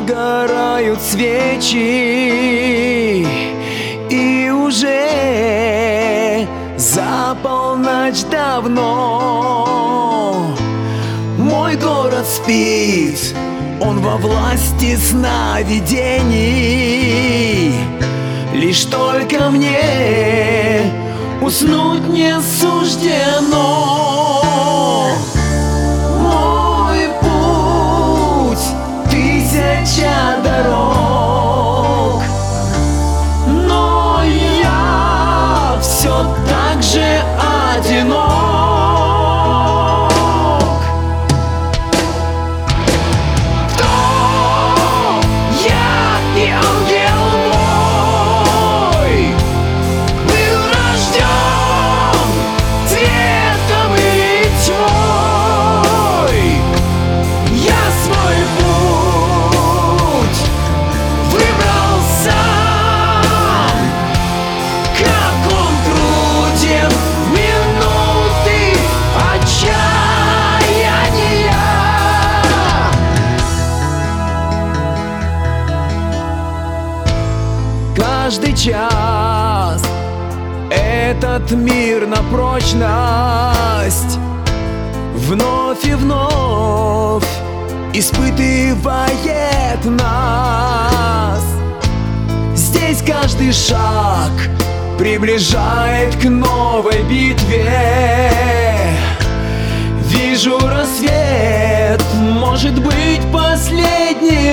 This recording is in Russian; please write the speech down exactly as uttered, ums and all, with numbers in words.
Догорают свечи, и уже за полночь давно мой город спит, он во власти сновидений. Лишь только мне уснуть не суждено. Мой путь — тысяча дорог, но я все так же одинок. Кто я и ангел мой был рожден цветом и тьмой. Я свой путь выбрал сам, как он труден в минуты отчаяния. Каждый час этот мир на прочность вновь и вновь испытывает нас. Здесь каждый шаг приближает к новой битве. Вижу рассвет, может быть, последний